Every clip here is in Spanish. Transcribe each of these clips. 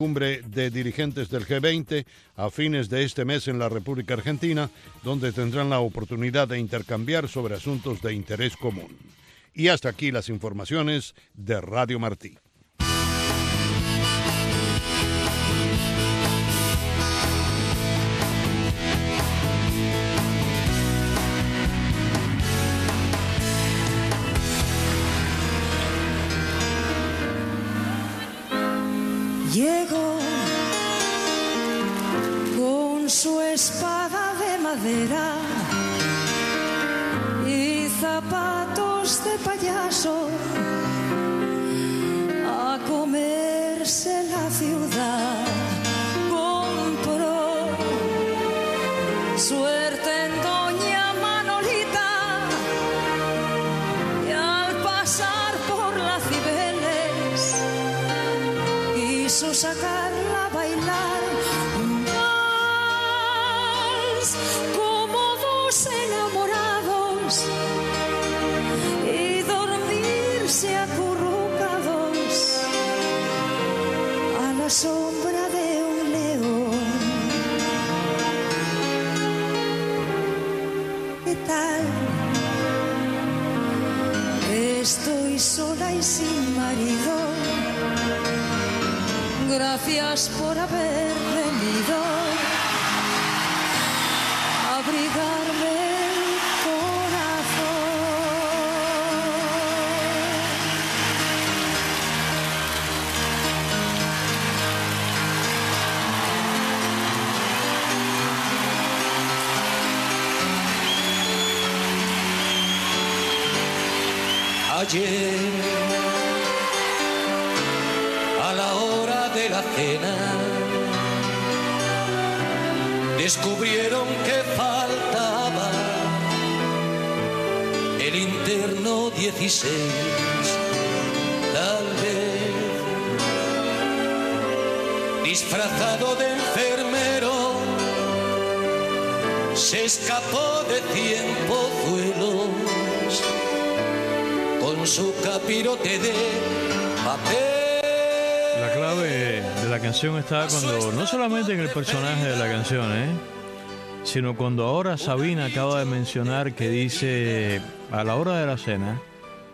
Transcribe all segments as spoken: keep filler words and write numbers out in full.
Cumbre de dirigentes del G veinte a fines de este mes en la República Argentina, donde tendrán la oportunidad de intercambiar sobre asuntos de interés común. Y hasta aquí las informaciones de Radio Martí. Llegó con su espada de madera y zapatos de payaso a comerse la ciudad. Compró suerte en Doña Manolita y al pasar por las Cibeles quiso sacarla a bailar un vals como dos enamorados y dormirse acurrucados a la sombra de un león. ¿Qué tal? Estoy sola y sin marido. Gracias por haber venido a abrigarme el corazón. Ayer a la hora de la cena descubrieron que faltaba el interno dieciséis, tal vez disfrazado de enfermero se escapó de cien pozuelos con su capirote de papel. La clave de la canción está cuando, no solamente en el personaje de la canción, ¿eh? sino cuando ahora Sabina acaba de mencionar que dice, a la hora de la cena,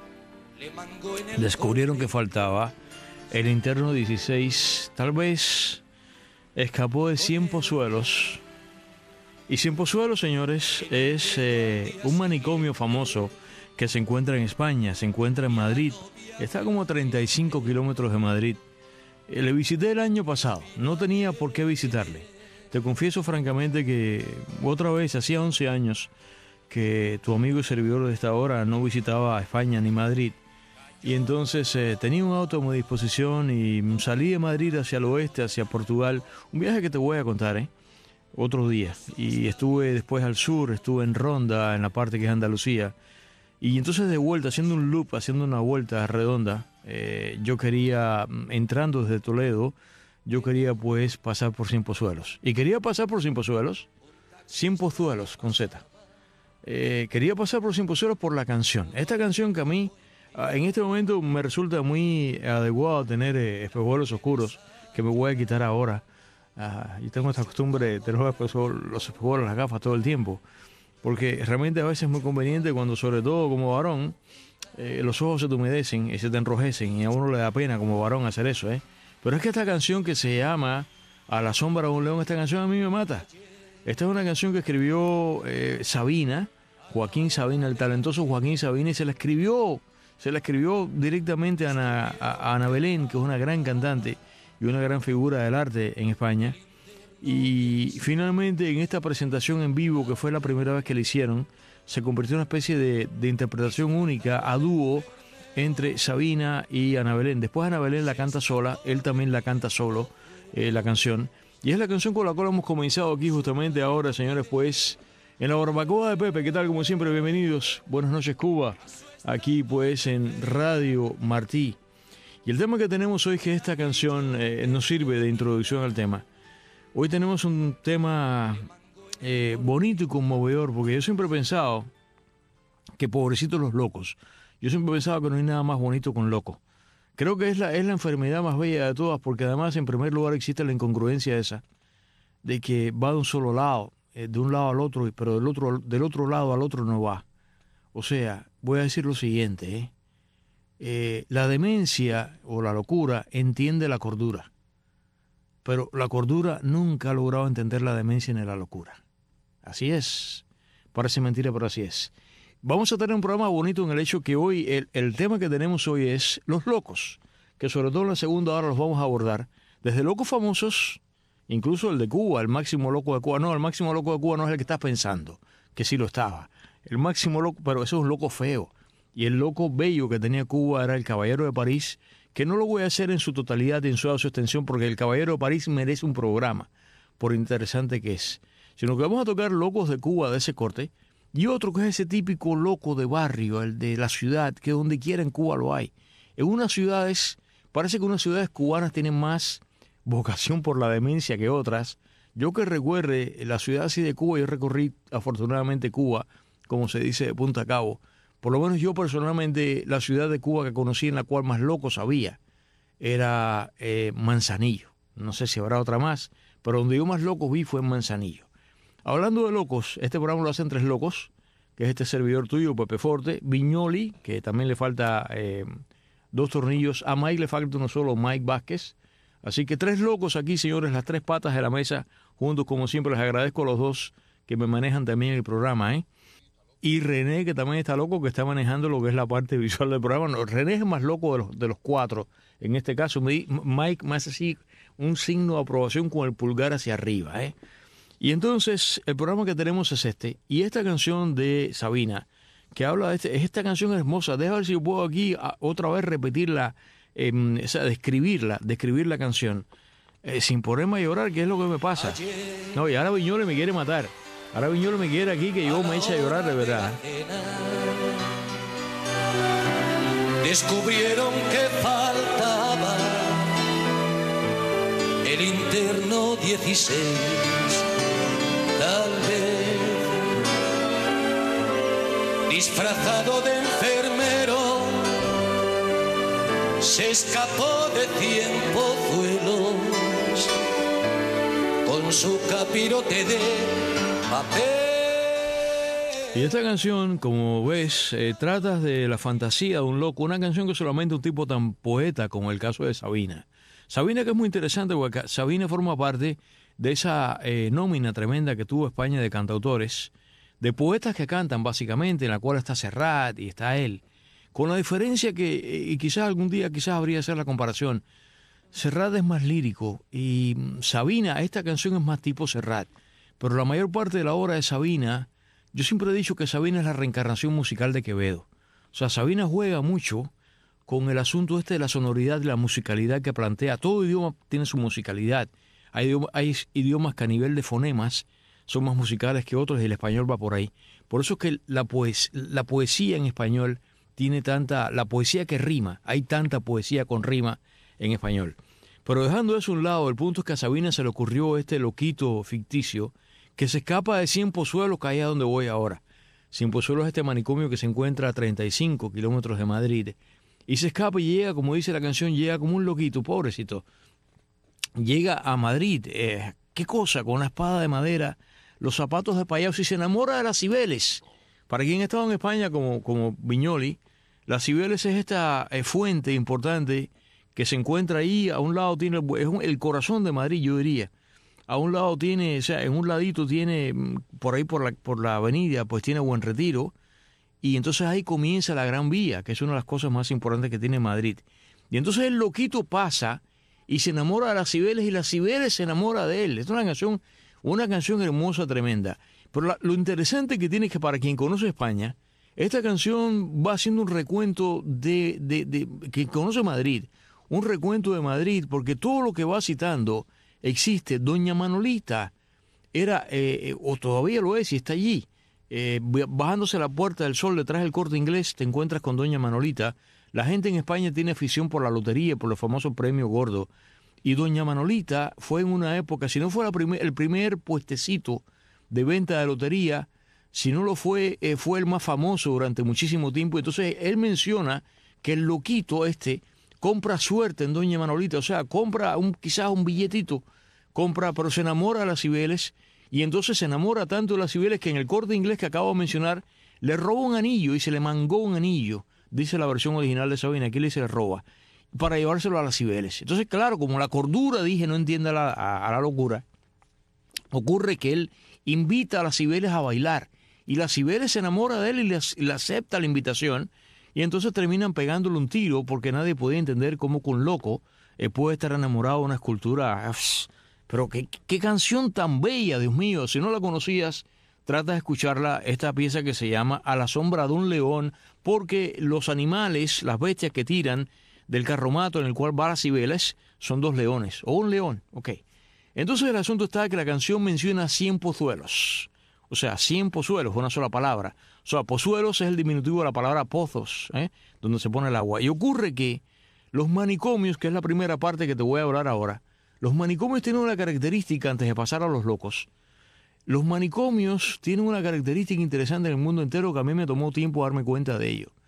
descubrieron que faltaba el interno dieciséis, tal vez escapó de cien pozuelos. Y cien pozuelos, señores, es eh, un manicomio famoso que se encuentra en España, se encuentra en Madrid, está como a treinta y cinco kilómetros de Madrid. Le visité el año pasado, no tenía por qué visitarle. Te confieso francamente que otra vez, hacía once años que tu amigo y servidor de esta hora no visitaba España ni Madrid. Y entonces eh, tenía un auto a mi disposición y salí de Madrid hacia el oeste, hacia Portugal. Un viaje que te voy a contar, ¿eh? Otro día. Y estuve después al sur, estuve en Ronda, en la parte que es Andalucía. Y entonces de vuelta, haciendo un loop, haciendo una vuelta redonda, eh, yo quería, entrando desde Toledo, yo quería pues pasar por Cien Pozuelos. Y quería pasar por Cien Pozuelos, Cien Pozuelos con Z. Eh, quería pasar por Cien Pozuelos por la canción. Esta canción que a mí, en este momento me resulta muy adecuado tener eh, espejuelos oscuros, que me voy a quitar ahora. Uh, y tengo esta costumbre de tener los espejuelos, las gafas todo el tiempo. Porque realmente a veces es muy conveniente cuando, sobre todo como varón, eh, los ojos se te humedecen y se te enrojecen y a uno le da pena como varón hacer eso, ¿eh? Pero es que esta canción que se llama A la sombra de un león, esta canción a mí me mata. Esta es una canción que escribió eh, Sabina, Joaquín Sabina, el talentoso Joaquín Sabina, y se la escribió, se la escribió directamente a Ana, a, a Ana Belén, que es una gran cantante y una gran figura del arte en España. Y finalmente en esta presentación en vivo, que fue la primera vez que la hicieron, se convirtió en una especie de, de interpretación única a dúo entre Sabina y Ana Belén. Después Ana Belén la canta sola, él también la canta solo, eh, la canción. Y es la canción con la cual hemos comenzado aquí justamente ahora, señores, pues en la barbacoa de Pepe. ¿Qué tal? Como siempre, bienvenidos. Buenas noches, Cuba. Aquí pues en Radio Martí. Y el tema que tenemos hoy es que esta canción eh, nos sirve de introducción al tema. Hoy tenemos un tema eh, bonito y conmovedor, porque yo siempre he pensado que pobrecitos los locos. Yo siempre he pensado que no hay nada más bonito con loco, Creo que es la, es la enfermedad más bella de todas, porque además en primer lugar existe la incongruencia esa, de que va de un solo lado, eh, de un lado al otro, pero del otro, del otro lado al otro no va. O sea, voy a decir lo siguiente, ¿eh? Eh, la demencia o la locura entiende la cordura, pero la cordura nunca ha logrado entender la demencia ni la locura. Así es. Parece mentira, pero así es. Vamos a tener un programa bonito en el hecho que hoy, el, el tema que tenemos hoy es los locos, que sobre todo en la segunda hora los vamos a abordar, desde locos famosos, incluso el de Cuba, el máximo loco de Cuba. No, el máximo loco de Cuba no es el que estás pensando, que sí lo estaba. El máximo loco, pero ese es un loco feo. Y el loco bello que tenía Cuba era el Caballero de París, que no lo voy a hacer en su totalidad y en su extensión, porque el Caballero de París merece un programa, por interesante que es. Sino que vamos a tocar locos de Cuba de ese corte, y otro que es ese típico loco de barrio, el de la ciudad, que donde quiera en Cuba lo hay. En unas ciudades, parece que unas ciudades cubanas tienen más vocación por la demencia que otras. Yo que recuerde la ciudad así de Cuba, yo recorrí afortunadamente Cuba, como se dice, de punta a cabo. Por lo menos yo personalmente, la ciudad de Cuba que conocí en la cual más locos había, era eh, Manzanillo. No sé si habrá otra más, pero donde yo más locos vi fue en Manzanillo. Hablando de locos, este programa lo hacen tres locos, que es este servidor tuyo, Pepe Forte, Viñoli, que también le falta eh, dos tornillos, a Mike le falta uno solo, Mike Vázquez. Así que tres locos aquí, señores, las tres patas de la mesa, juntos como siempre. Les agradezco a los dos que me manejan también el programa, ¿eh? Y René, que también está loco, que está manejando lo que es la parte visual del programa. No, René es el más loco de los, de los cuatro. En este caso, Mike me hace así un signo de aprobación con el pulgar hacia arriba, ¿eh? Y entonces, el programa que tenemos es este. Y esta canción de Sabina, que habla de este, esta canción hermosa. Deja ver si yo puedo aquí a, otra vez repetirla, eh, o sea, describirla, describir la canción. Eh, sin ponerme a llorar, ¿qué es lo que me pasa? No, y ahora Viñole me quiere matar. Ahora Viñolo me quiere aquí que yo me eche a llorar de verdad. Descubrieron que faltaba el interno dieciséis, tal vez disfrazado de enfermero, se escapó de cien pozuelos con su capirote de papel. Y esta canción, como ves, eh, trata de la fantasía de un loco, una canción que solamente un tipo tan poeta como el caso de Sabina. Sabina, que es muy interesante porque Sabina forma parte de esa eh, nómina tremenda que tuvo España de cantautores, de poetas que cantan básicamente, en la cual está Serrat y está él, con la diferencia que, y quizás algún día quizás habría que hacer la comparación, Serrat es más lírico y Sabina, esta canción es más tipo Serrat, pero la mayor parte de la obra de Sabina, yo siempre he dicho que Sabina es la reencarnación musical de Quevedo. O sea, Sabina juega mucho con el asunto este de la sonoridad y la musicalidad que plantea. Todo idioma tiene su musicalidad. Hay, idioma, hay idiomas que a nivel de fonemas son más musicales que otros y el español va por ahí. Por eso es que la, poes, la poesía en español tiene tanta, la poesía que rima, hay tanta poesía con rima en español. Pero dejando eso a un lado, el punto es que a Sabina se le ocurrió este loquito ficticio que se escapa de Cien Pozuelos, que es a donde voy ahora. Cien Pozuelos es este manicomio que se encuentra a treinta y cinco kilómetros de Madrid. Y se escapa y llega, como dice la canción, llega como un loquito, pobrecito. Llega a Madrid, eh, qué cosa, con una espada de madera, los zapatos de payaso, y se enamora de las Cibeles. Para quien ha estado en España como, como Viñoli, las Cibeles es esta eh, fuente importante que se encuentra ahí. A un lado tiene, es un, el corazón de Madrid, yo diría. A un lado tiene, o sea, en un ladito tiene, por ahí por la, por la avenida, pues tiene Buen Retiro, y entonces ahí comienza la Gran Vía, que es una de las cosas más importantes que tiene Madrid. Y entonces el loquito pasa y se enamora de las Cibeles, y las Cibeles se enamora de él. Es una canción, una canción hermosa, tremenda. Pero la, lo interesante que tiene es que para quien conoce España, esta canción va haciendo un recuento de, de, de, de quien conoce Madrid, un recuento de Madrid, porque todo lo que va citando existe. Doña Manolita era, eh, o todavía lo es, y está allí. Eh, bajándose la Puerta del Sol detrás del Corte Inglés, te encuentras con Doña Manolita. La gente en España tiene afición por la lotería, por los famosos premios gordos. Y Doña Manolita fue en una época, si no fue la primer, el primer puestecito de venta de lotería, si no lo fue, eh, fue el más famoso durante muchísimo tiempo. Entonces él menciona que el loquito este compra suerte en doña Manolita, o sea, compra un, quizás un billetito, compra, pero se enamora de las Cibeles, y entonces se enamora tanto de las Cibeles que en el Corte Inglés que acabo de mencionar, le roba un anillo y se le mangó un anillo, dice la versión original de Sabina, aquí le se le roba, para llevárselo a las Cibeles. Entonces, claro, como la cordura, dije, no entiende a la, a, a la locura, ocurre que él invita a las Cibeles a bailar, y las Cibeles se enamora de él y le, le acepta la invitación, y entonces terminan pegándole un tiro porque nadie podía entender cómo que un loco eh, puede estar enamorado de una escultura. Pero qué, qué canción tan bella, Dios mío. Si no la conocías, trata de escucharla, esta pieza que se llama A la sombra de un león, porque los animales, las bestias que tiran del carromato en el cual va las Cibeles, son dos leones, o un león, ok. Entonces el asunto está que la canción menciona cien pozuelos, o sea, cien pozuelos, una sola palabra. O sea, pozuelos es el diminutivo de la palabra pozos, ¿eh? Donde se pone el agua. Y ocurre que los manicomios, que es la primera parte que te voy a hablar ahora, los manicomios tienen una característica antes de pasar a los locos. Los manicomios tienen una característica interesante en el mundo entero que a mí me tomó tiempo darme cuenta de ello.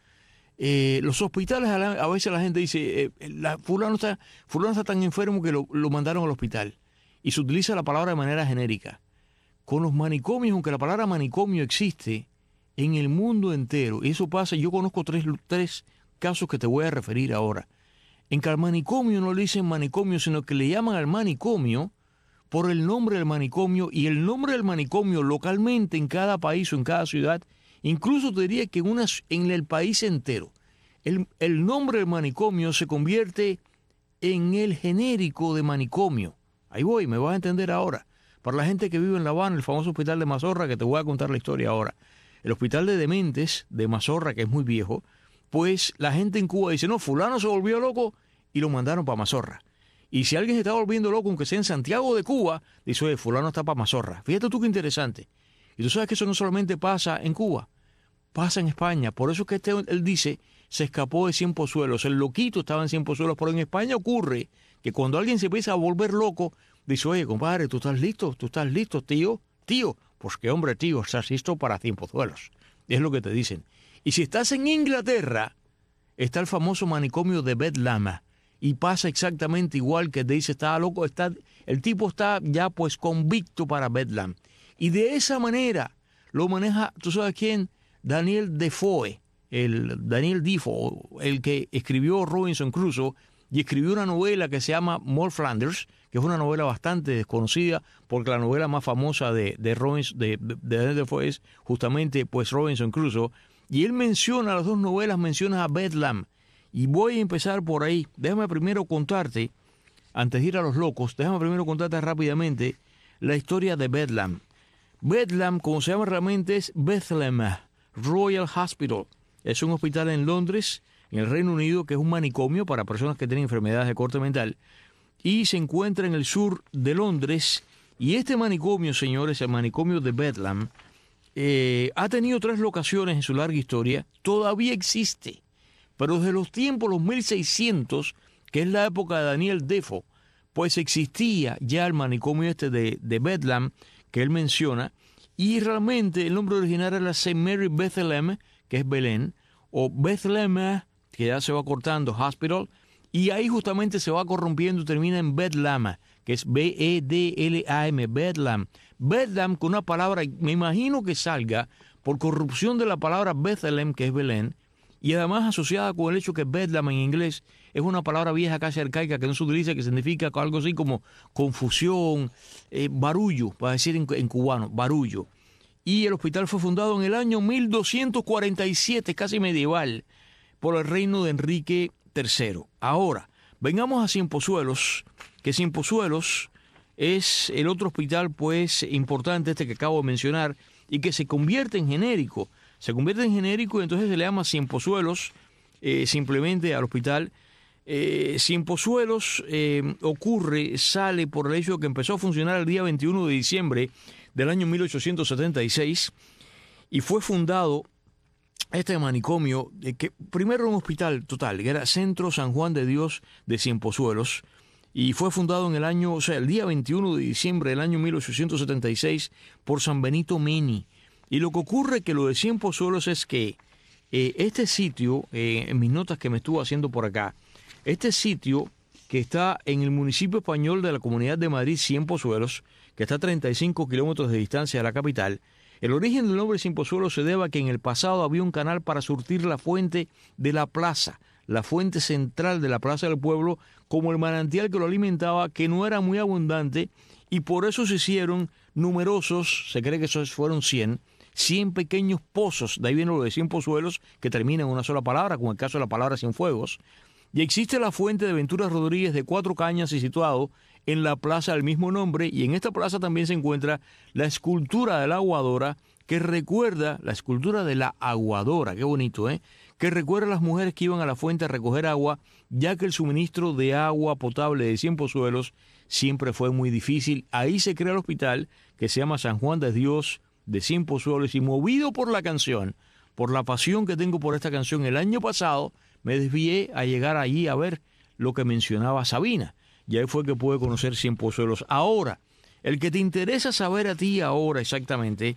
Eh, los hospitales, a, la, a veces la gente dice, eh, la, fulano, está, fulano está tan enfermo que lo, lo mandaron al hospital. Y se utiliza la palabra de manera genérica. Con los manicomios, aunque la palabra manicomio existe en el mundo entero, y eso pasa, yo conozco tres, tres casos que te voy a referir ahora, en que al manicomio no le dicen manicomio, sino que le llaman al manicomio por el nombre del manicomio, y el nombre del manicomio localmente en cada país o en cada ciudad, incluso te diría que en, una, en el país entero, el, el nombre del manicomio se convierte en el genérico de manicomio. Ahí voy, me vas a entender ahora. Para la gente que vive en La Habana, el famoso hospital de Mazorra, que te voy a contar la historia ahora, el hospital de dementes de Mazorra, que es muy viejo, pues la gente en Cuba dice, no, fulano se volvió loco y lo mandaron para Mazorra. Y si alguien se está volviendo loco, aunque sea en Santiago de Cuba, dice, oye, fulano está para Mazorra. Fíjate tú qué interesante. Y tú sabes que eso no solamente pasa en Cuba, pasa en España. Por eso es que este, él dice, se escapó de cien pozuelos. El loquito estaba en cien pozuelos, pero en España ocurre que cuando alguien se empieza a volver loco, dice, oye, compadre, ¿tú estás listo? ¿Tú estás listo, tío? Tío, pues qué hombre, tío, estás listo para cien pozuelos. Es lo que te dicen. Y si estás en Inglaterra, está el famoso manicomio de Bedlam. Y pasa exactamente igual, que te dice, está loco, está, el tipo está ya pues convicto para Bedlam. Y de esa manera lo maneja, ¿tú sabes quién? Daniel Defoe, el Daniel Defoe, el que escribió Robinson Crusoe, y escribió una novela que se llama Moll Flanders, que es una novela bastante desconocida, porque la novela más famosa de, de, Robinson, de, de, de Daniel Defoe es justamente pues Robinson Crusoe, y él menciona, las dos novelas menciona a Bedlam, y voy a empezar por ahí. Déjame primero contarte, antes de ir a los locos, déjame primero contarte rápidamente la historia de Bedlam. Bedlam, como se llama realmente, es Bethlehem Royal Hospital. Es un hospital en Londres, en el Reino Unido, que es un manicomio para personas que tienen enfermedades de corte mental, y se encuentra en el sur de Londres. Y este manicomio, señores, el manicomio de Bedlam, eh, ha tenido tres locaciones en su larga historia. Todavía existe, pero desde los tiempos, los mil seiscientos, que es la época de Daniel Defoe, pues existía ya el manicomio este de, de Bedlam, que él menciona, y realmente el nombre original era Saint Mary Bethlehem, que es Belén, o Bethlehem, que ya se va cortando, Hospital, y ahí justamente se va corrompiendo y termina en Bedlam, que es B E D L A M, Bedlam. Bedlam, con una palabra, me imagino que salga por corrupción de la palabra Bethlehem, que es Belén, y además asociada con el hecho que Bedlam en inglés es una palabra vieja, casi arcaica, que no se utiliza, que significa algo así como confusión, eh, barullo, para decir en, en cubano, barullo. Y el hospital fue fundado en el año mil doscientos cuarenta y siete, casi medieval, por el reino de Enrique tercero. Ahora, vengamos a Cienpozuelos, que Cienpozuelos es el otro hospital pues importante, este que acabo de mencionar, y que se convierte en genérico. Se convierte en genérico y entonces se le llama Cienpozuelos eh, simplemente al hospital. Eh, Cienpozuelos eh, ocurre, sale por el hecho de que empezó a funcionar el día veintiuno de diciembre del año mil ochocientos setenta y seis y fue fundado este manicomio, eh, que primero era un hospital total, que era Centro San Juan de Dios de Cienpozuelos, y fue fundado en el año, o sea, el día veintiuno de diciembre del año mil ochocientos setenta y seis por San Benito Meni. Y lo que ocurre que lo de Cienpozuelos es que eh, este sitio, eh, en mis notas que me estuvo haciendo por acá, Este sitio, que está en el municipio español de la Comunidad de Madrid, Cienpozuelos, que está a treinta y cinco kilómetros de distancia de la capital, el origen del nombre Cienpozuelos se debe a que en el pasado había un canal para surtir la fuente de la plaza, la fuente central de la plaza del pueblo, como el manantial que lo alimentaba, que no era muy abundante, y por eso se hicieron numerosos, se cree que esos fueron cien, cien pequeños pozos, de ahí viene lo de Cienpozuelos, que termina en una sola palabra, como el caso de la palabra Cienfuegos. Y existe la fuente de Ventura Rodríguez de Cuatro Cañas y situado en la plaza del mismo nombre, y en esta plaza también se encuentra la escultura de la aguadora, que recuerda, la escultura de la aguadora, qué bonito, ¿eh? Que recuerda a las mujeres que iban a la fuente a recoger agua, ya que el suministro de agua potable de Cienpozuelos siempre fue muy difícil. Ahí se crea el hospital, que se llama San Juan de Dios de Cienpozuelos, y movido por la canción, por la pasión que tengo por esta canción, el año pasado me desvié a llegar allí a ver lo que mencionaba Sabina, y ahí fue que pude conocer Cienpozuelos. Ahora, el que te interesa saber a ti ahora exactamente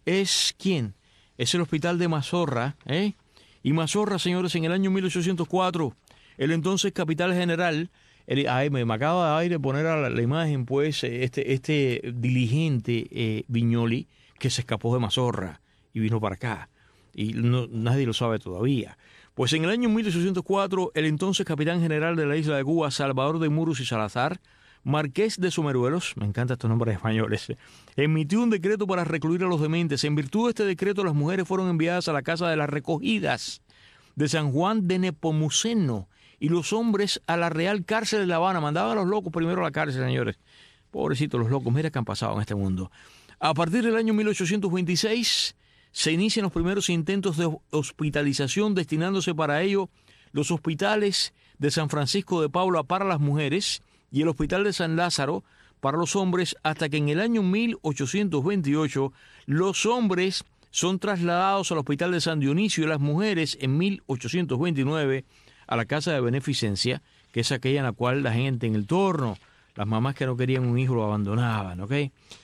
es ¿quién? Es el hospital de Mazorra, ¿eh? Y Mazorra, señores, en el año mil ochocientos cuatro, el entonces capitán general, el, ay, me, me acaba de poner a la, la imagen, pues, este, este diligente eh, Viñoli, que se escapó de Mazorra y vino para acá, y no, nadie lo sabe todavía. Pues en el año mil ochocientos cuatro, el entonces capitán general de la isla de Cuba, Salvador de Muros y Salazar, marqués de Someruelos, me encantan estos nombres españoles, emitió un decreto para recluir a los dementes. En virtud de este decreto, las mujeres fueron enviadas a la casa de las recogidas de San Juan de Nepomuceno y los hombres a la Real Cárcel de La Habana. Mandaban a los locos primero a la cárcel, señores. Pobrecitos los locos, mira qué han pasado en este mundo. A partir del año mil ochocientos veintiséis se inician los primeros intentos de hospitalización, destinándose para ello los hospitales de San Francisco de Paula para las mujeres y el hospital de San Lázaro para los hombres, hasta que en el año mil ochocientos veintiocho los hombres son trasladados al hospital de San Dionisio y las mujeres en mil ochocientos veintinueve a la casa de beneficencia, que es aquella en la cual la gente en el torno, las mamás que no querían un hijo lo abandonaban, ¿ok?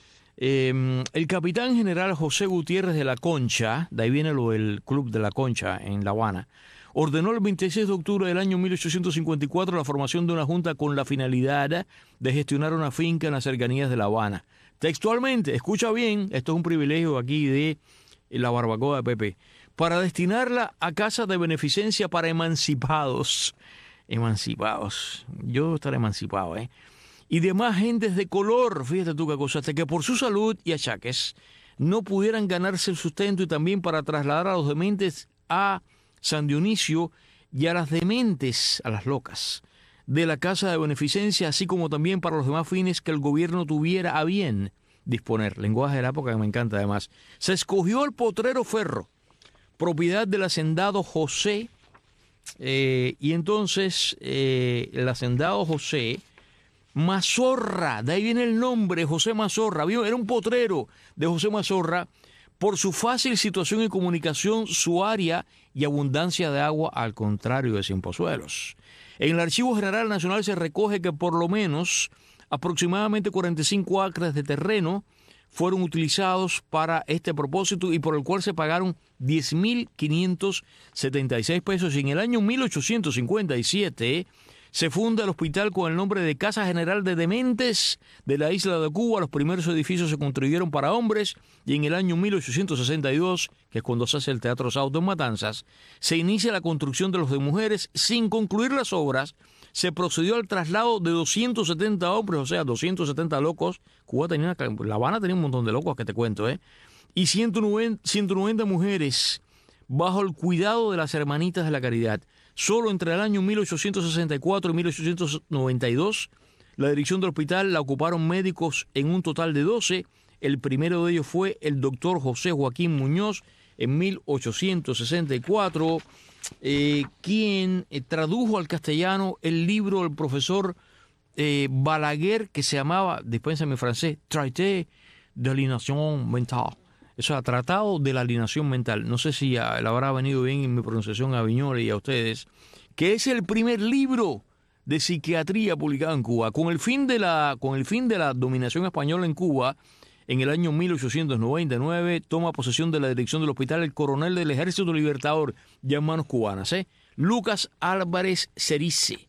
Eh, el capitán general José Gutiérrez de la Concha, de ahí viene lo del Club de la Concha en La Habana, ordenó el veintiséis de octubre del año mil ochocientos cincuenta y cuatro la formación de una junta con la finalidad de gestionar una finca en las cercanías de La Habana. Textualmente, escucha bien, esto es un privilegio aquí de la barbacoa de Pepe, para destinarla a casas de beneficencia para emancipados. Emancipados. Yo estaré emancipado, ¿eh? Y demás gentes de color, fíjate tú qué cosa, hasta que por su salud y achaques no pudieran ganarse el sustento, y también para trasladar a los dementes a San Dionisio y a las dementes, a las locas, de la casa de beneficencia, así como también para los demás fines que el gobierno tuviera a bien disponer. Lenguaje de la época que me encanta además. Se escogió el Potrero Ferro, propiedad del hacendado José, eh, y entonces eh, el hacendado José Mazorra, de ahí viene el nombre, José Mazorra, era un potrero de José Mazorra, por su fácil situación y comunicación, su área y abundancia de agua, al contrario de Cienpozuelos. En el Archivo General Nacional se recoge que por lo menos aproximadamente cuarenta y cinco acres de terreno fueron utilizados para este propósito, y por el cual se pagaron diez mil quinientos setenta y seis pesos. Y en el año mil ochocientos cincuenta y siete se funda el hospital con el nombre de Casa General de Dementes de la isla de Cuba. Los primeros edificios se construyeron para hombres, y en el año mil ochocientos sesenta y dos, que es cuando se hace el Teatro Sauto en Matanzas, se inicia la construcción de los de mujeres. Sin concluir las obras, se procedió al traslado de doscientos setenta hombres, o sea, doscientos setenta locos. Cuba tenía una, La Habana tenía un montón de locos que te cuento, ¿eh? Y ciento noventa mujeres bajo el cuidado de las Hermanitas de la Caridad. Solo entre el año mil ochocientos sesenta y cuatro y mil ochocientos noventa y dos, la dirección del hospital la ocuparon médicos en un total de doce. El primero de ellos fue el doctor José Joaquín Muñoz en mil ochocientos sesenta y cuatro, eh, quien eh, tradujo al castellano el libro del profesor eh, Balaguer, que se llamaba, dispénsame en francés, Traité de l'aliénation mentale. Eso es Tratado de la Alienación Mental. No sé si le habrá venido bien en mi pronunciación a Viñoles y a ustedes, que es el primer libro de psiquiatría publicado en Cuba. Con el fin de la, con el fin de la dominación española en Cuba, en el año mil ochocientos noventa y nueve, toma posesión de la dirección del hospital el coronel del Ejército Libertador, ya en manos cubanas, ¿eh? Lucas Álvarez Cerice.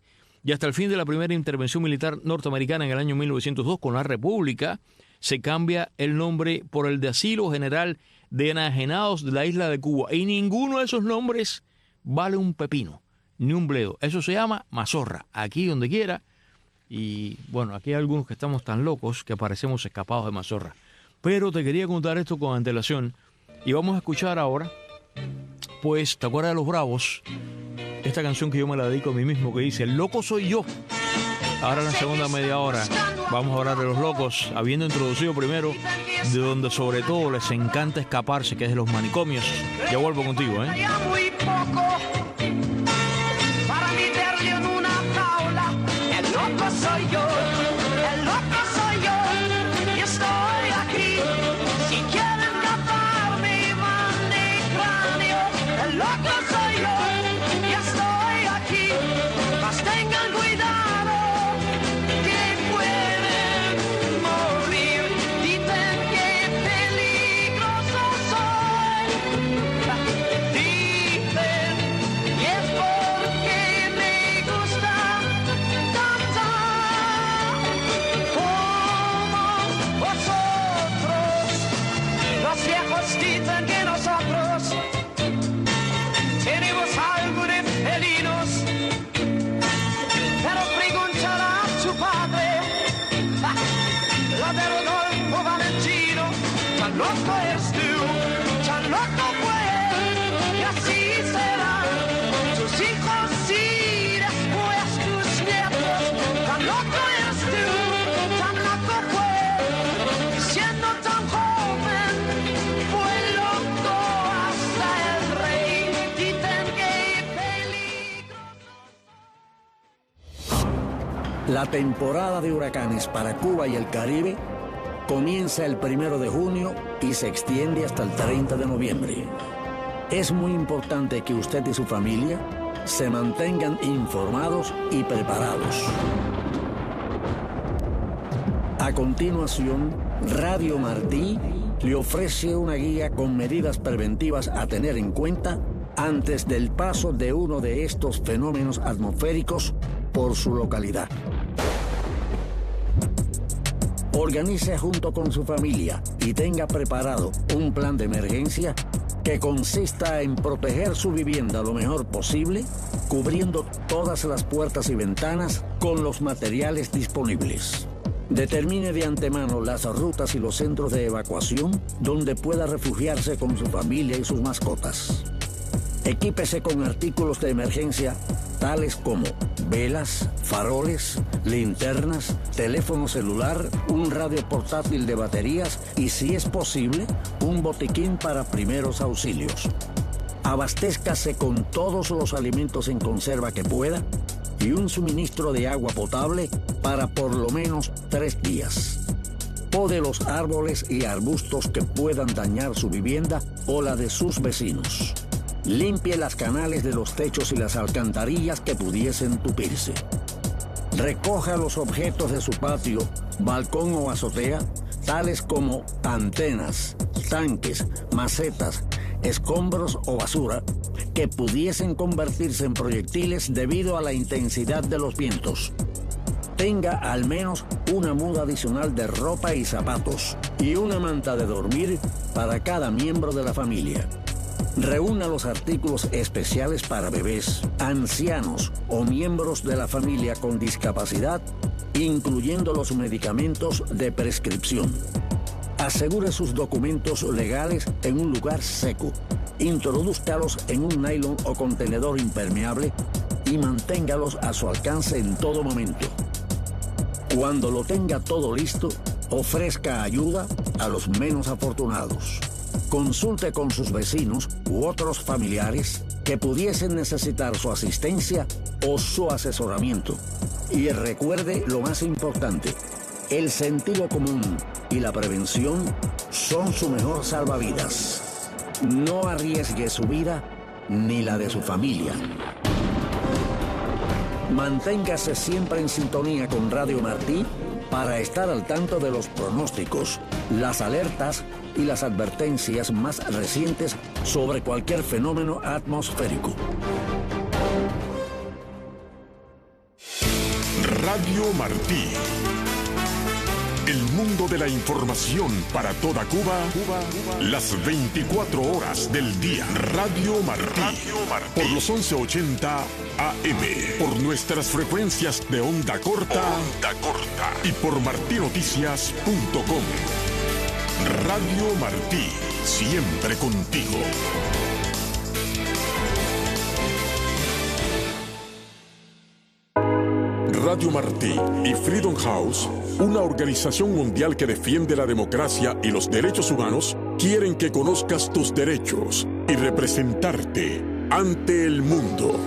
y hasta el fin de la primera intervención militar norteamericana en el año mil novecientos dos con la República, se cambia el nombre por el de Asilo General de Enajenados de la isla de Cuba. Y ninguno de esos nombres vale un pepino, ni un bledo. Eso se llama mazorra, aquí donde quiera. Y bueno, aquí hay algunos que estamos tan locos que parecemos escapados de mazorra. Pero te quería contar esto con antelación. Y vamos a escuchar ahora, pues, ¿te acuerdas de Los Bravos? Esta canción que yo me la dedico a mí mismo, que dice, el loco soy yo. Ahora en la segunda media hora vamos a hablar de Los Locos, habiendo introducido primero de donde sobre todo les encanta escaparse, que es de los manicomios. Ya vuelvo contigo, ¿eh? Muy poco para meterle en una jaula. El loco soy yo, el loco soy yo, y estoy aquí. Si quieren matarme, van de cráneo. El loco soy yo, y estoy aquí. Mas tengan cuidado, que pueden morir. Dicen que peligroso soy. Dicen, y es porque me gusta danzar como vosotros. Los viejos dicen que nosotros tenemos algo de felinos, pero pregúntala a su padre, ah, la de Rodolfo Valentino. Tan loco eres tú, tan loco fue él, y así será tus hijos y después tus nietos. Tan loco eres tú, tan loco fue él, y siendo tan joven fue loco hasta el rey. Dicen que peligroso. La temporada de huracanes para Cuba y el Caribe comienza el primero de junio y se extiende hasta el treinta de noviembre. Es muy importante que usted y su familia se mantengan informados y preparados. A continuación, Radio Martí le ofrece una guía con medidas preventivas a tener en cuenta antes del paso de uno de estos fenómenos atmosféricos por su localidad. Organice junto con su familia y tenga preparado un plan de emergencia que consista en proteger su vivienda lo mejor posible, cubriendo todas las puertas y ventanas con los materiales disponibles. Determine de antemano las rutas y los centros de evacuación donde pueda refugiarse con su familia y sus mascotas. Equípese con artículos de emergencia tales como velas, faroles, linternas, teléfono celular, un radio portátil de baterías y, si es posible, un botiquín para primeros auxilios. Abastézcase con todos los alimentos en conserva que pueda y un suministro de agua potable para por lo menos tres días. Pode los árboles y arbustos que puedan dañar su vivienda o la de sus vecinos. Limpie las canales de los techos y las alcantarillas que pudiesen tupirse. Recoja los objetos de su patio, balcón o azotea, tales como antenas, tanques, macetas, escombros o basura, que pudiesen convertirse en proyectiles debido a la intensidad de los vientos. Tenga al menos una muda adicional de ropa y zapatos y una manta de dormir para cada miembro de la familia. Reúna los artículos especiales para bebés, ancianos o miembros de la familia con discapacidad, incluyendo los medicamentos de prescripción. Asegure sus documentos legales en un lugar seco. Introdúzcalos en un nylon o contenedor impermeable y manténgalos a su alcance en todo momento. Cuando lo tenga todo listo, ofrezca ayuda a los menos afortunados. Consulte con sus vecinos u otros familiares que pudiesen necesitar su asistencia o su asesoramiento. Y recuerde lo más importante, el sentido común y la prevención son su mejor salvavidas. No arriesgue su vida ni la de su familia. Manténgase siempre en sintonía con Radio Martí para estar al tanto de los pronósticos, las alertas y las advertencias más recientes sobre cualquier fenómeno atmosférico. Radio Martí. El mundo de la información para toda Cuba, Cuba, Cuba. Las veinticuatro horas del día. Radio Martí. Radio Martí. Por los once ochenta A M. Por nuestras frecuencias de onda corta. Onda corta. Y por martí noticias punto com. Radio Martí. Siempre contigo. Radio Martí y Freedom House, una organización mundial que defiende la democracia y los derechos humanos, quieren que conozcas tus derechos y representarte ante el mundo.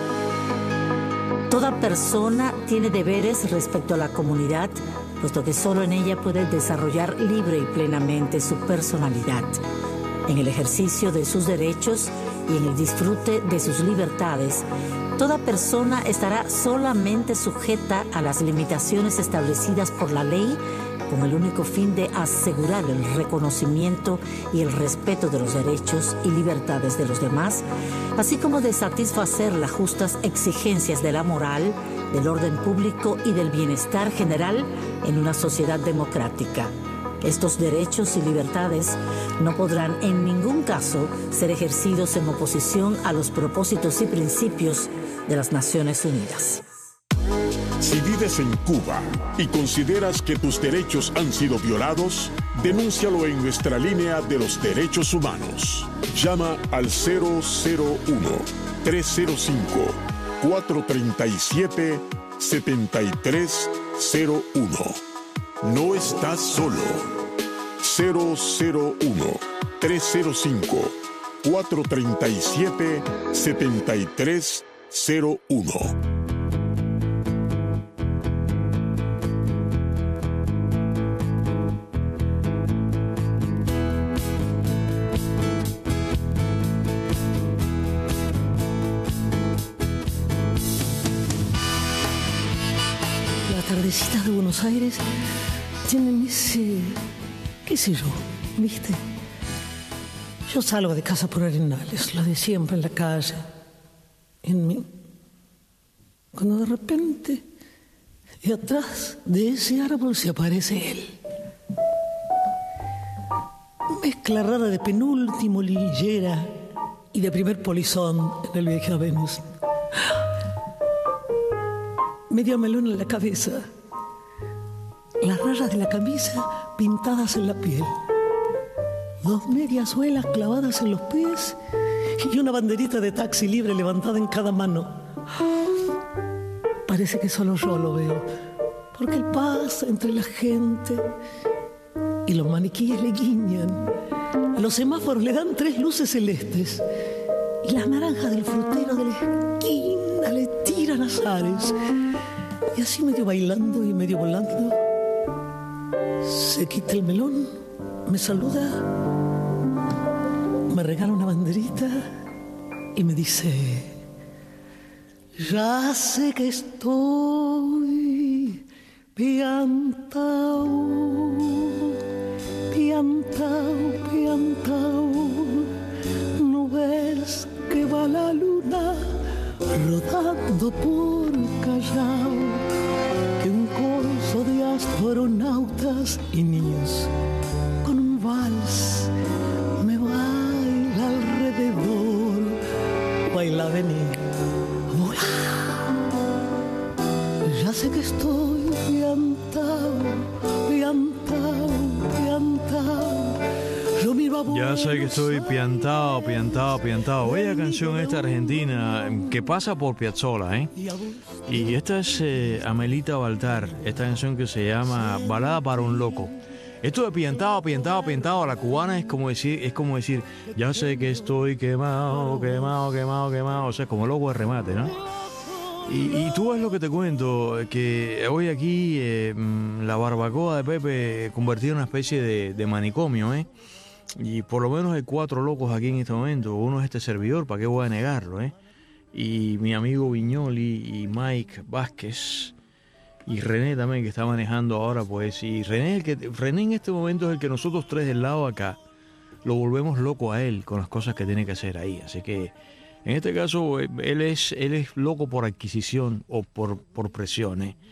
Toda persona tiene deberes respecto a la comunidad, puesto que solo en ella puede desarrollar libre y plenamente su personalidad. En el ejercicio de sus derechos y en el disfrute de sus libertades, toda persona estará solamente sujeta a las limitaciones establecidas por la ley con el único fin de asegurar el reconocimiento y el respeto de los derechos y libertades de los demás, así como de satisfacer las justas exigencias de la moral, del orden público y del bienestar general en una sociedad democrática. Estos derechos y libertades no podrán en ningún caso ser ejercidos en oposición a los propósitos y principios de las Naciones Unidas. Si vives en Cuba y consideras que tus derechos han sido violados, denúncialo en nuestra línea de los derechos humanos. Llama al cero cero uno, tres cero cinco, cuatro tres siete, siete tres cero uno. No estás solo. cero cero uno, tres cero cinco, cuatro tres siete, siete tres cero uno. Las tardecitas de Buenos Aires tienen ese, qué sé yo, ¿viste? Yo salgo de casa por Arenales, lo de siempre en la calle, en mí. Cuando de repente, de atrás de ese árbol se aparece él. Mezcla rara de penúltimo lillera y de primer polizón en el viaje a Venus. Medio melón en la cabeza. Las rayas de la camisa pintadas en la piel. Dos medias suelas clavadas en los pies y una banderita de taxi libre levantada en cada mano. Parece que solo yo lo veo, porque él pasa entre la gente y los maniquíes le guiñan. Los semáforos le dan tres luces celestes y las naranjas del frutero de la esquina le tiran azares. Y así medio bailando y medio volando, se quita el melón, me saluda, me regala una banderita y me dice: ya sé que estoy piantao, piantao, piantao. No ves que va la luna rodando por Callao, que un corso de astronautas y niños con un vals me baila alrededor. Baila, vení, volá. Ya sé que estoy piantao, piantao, piantao. Yo miro a Ya sé que estoy piantao, piantao, piantao. Bella canción esta argentina que pasa por Piazzolla, ¿eh? Y esta es eh, Amelita Baltar, esta canción que se llama Balada para un Loco. Esto de piantao, piantao, piantao a la cubana es como decir, es como decir, ya sé que estoy quemado, quemado, quemado, quemado. O sea, como loco de remate, ¿no? Y, y tú ves lo que te cuento, que hoy aquí eh, la barbacoa de Pepe convertida en una especie de, de manicomio, ¿eh? Y por lo menos hay cuatro locos aquí en este momento. Uno es este servidor, ¿para qué voy a negarlo, eh? Y mi amigo Viñoli y Mike Vázquez y René también, que está manejando ahora, pues. Y René, el que, René en este momento es el que nosotros tres del lado acá lo volvemos loco a él con las cosas que tiene que hacer ahí. Así que en este caso él es, él es loco por adquisición o por, por presión, ¿eh?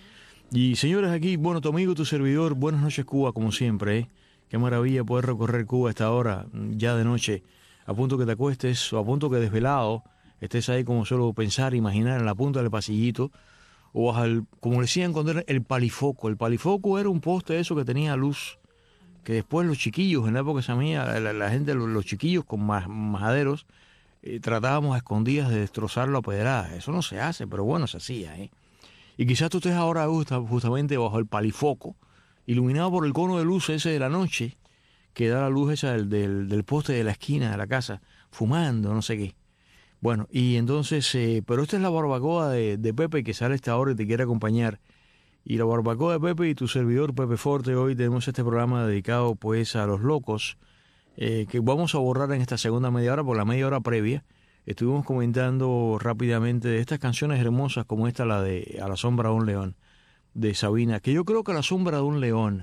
Y señores, aquí, bueno, tu amigo, tu servidor, buenas noches Cuba, como siempre, ¿eh? Qué maravilla poder recorrer Cuba a esta hora, ya de noche, a punto que te acuestes o a punto que desvelado estés ahí como suelo pensar, imaginar, en la punta del pasillito, o bajo el, como decían cuando era el palifoco. El palifoco era un poste eso que tenía luz, que después los chiquillos, en la época esa mía, la, la gente, los, los chiquillos con ma, majaderos, eh, tratábamos a escondidas de destrozarlo a pedradas. Eso no se hace, pero bueno, se hacía, ¿eh? Y quizás tú estés ahora justa, justamente bajo el palifoco, iluminado por el cono de luz ese de la noche, que da la luz esa del, del, del poste de la esquina de la casa, fumando, no sé qué. Bueno, y entonces, eh, pero esta es la barbacoa de, de Pepe, que sale a esta hora y te quiere acompañar. Y la barbacoa de Pepe y tu servidor Pepe Forte, hoy tenemos este programa dedicado pues a los locos, eh, que vamos a borrar en esta segunda media hora, por la media hora previa. Estuvimos comentando rápidamente de estas canciones hermosas como esta, la de A la sombra de un león, de Sabina, que yo creo que A la sombra de un león,